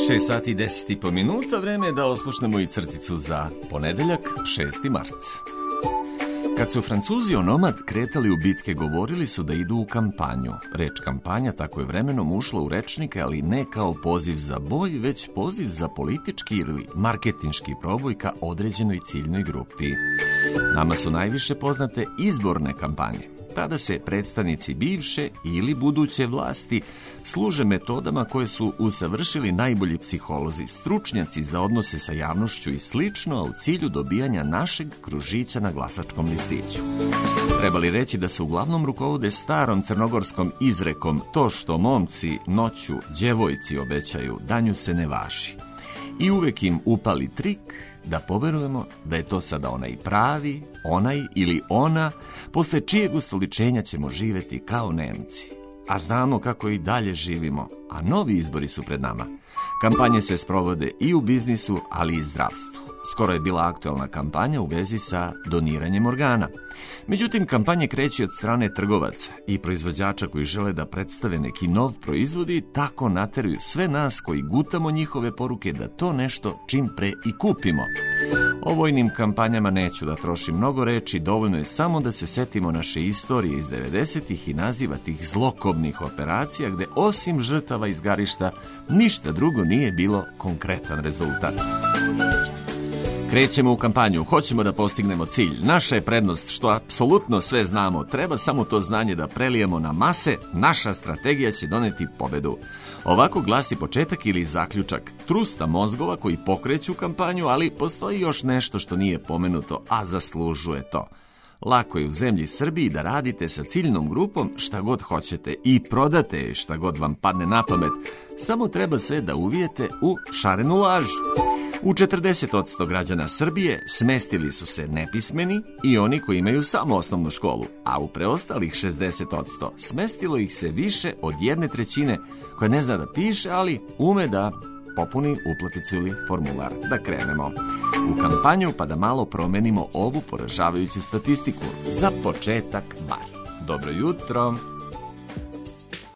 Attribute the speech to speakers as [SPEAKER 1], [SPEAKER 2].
[SPEAKER 1] 6 sati i 10,5 minuta, vreme je da oslušnemo i crticu za ponedeljak, 6. mart. Kad su Francuzi onomad kretali u bitke, govorili su da idu u kampanju. Reč kampanja tako je vremenom ušla u rečnike, ali ne kao poziv za boj, već poziv za politički ili marketinški proboj ka određenoj ciljnoj grupi. Nama su najviše poznate izborne kampanje. Tada se predstavnici bivše ili buduće vlasti služe metodama koje su usavršili najbolji psiholozi, stručnjaci za odnose sa javnošću i slično, a u cilju dobijanja našeg kružića na glasačkom listiću. Treba li reći da se uglavnom rukovode starom crnogorskom izrekom "to što momci noću djevojci obećaju, danju se ne važi". I uvek im upali trik da poverujemo da je to sada onaj pravi, onaj ili ona, posle čijeg ustoličenja ćemo živjeti kao Nemci. A znamo kako i dalje živimo, a novi izbori su pred nama. Kampanje se sprovode i u biznisu, ali i zdravstvu. Skoro je bila aktualna kampanja u vezi sa doniranjem organa. Međutim, kampanje kreće od strane trgovaca i proizvođača koji žele da predstave neki nov proizvod i tako nateruju sve nas koji gutamo njihove poruke da to nešto čim pre i kupimo. O vojnim kampanjama neću da trošim mnogo reči, dovoljno je samo da se setimo naše istorije iz 90-ih i naziva tih zlokobnih operacija gde osim žrtava izgarišta ništa drugo nije bilo konkretan rezultat. Krećemo u kampanju, hoćemo da postignemo cilj. Naša je prednost što apsolutno sve znamo, treba samo to znanje da prelijemo na mase, naša strategija će doneti pobedu. Ovako glasi početak ili zaključak trusta mozgova koji pokreću kampanju, ali postoji još nešto što nije pomenuto, a zaslužuje to. Lako je u zemlji Srbiji da radite sa ciljnom grupom šta god hoćete i prodate šta god vam padne na pamet, samo treba sve da uvijete u šarenu lažu. U 40% građana Srbije smestili su se nepismeni i oni koji imaju samo osnovnu školu, a u preostalih 60% smestilo ih se više od 1/3 koja ne zna da piše, ali ume da popuni uplaticu ili formular. Da krenemo u kampanju pa da malo promenimo ovu poražavajuću statistiku. Za početak bar. Dobro jutro!